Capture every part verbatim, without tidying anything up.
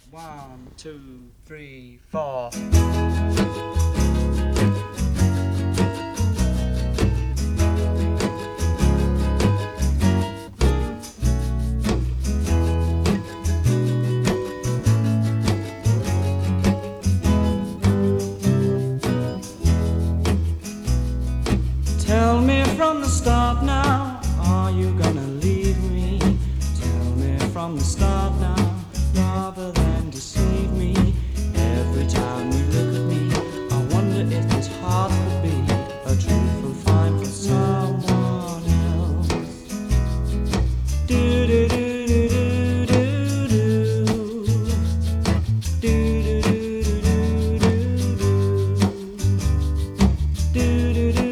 One, two, three, four. Tell me from the start now, are you gonna leave me? Tell me from the start now, rather than deceive me. Every time you look at me, I wonder if this heart would be a truthful find for someone else. Do do do do do do do do do do do do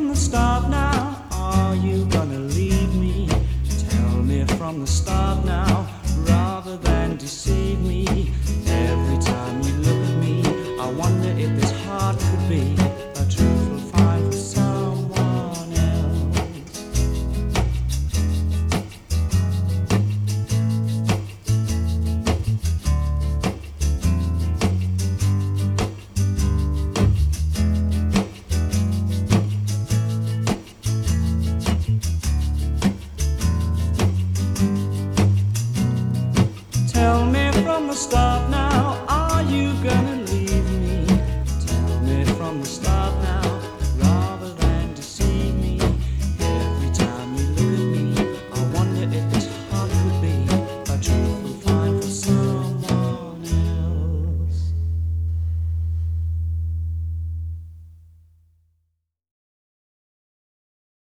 Start now, are you gonna leave me? Tell me from the start now,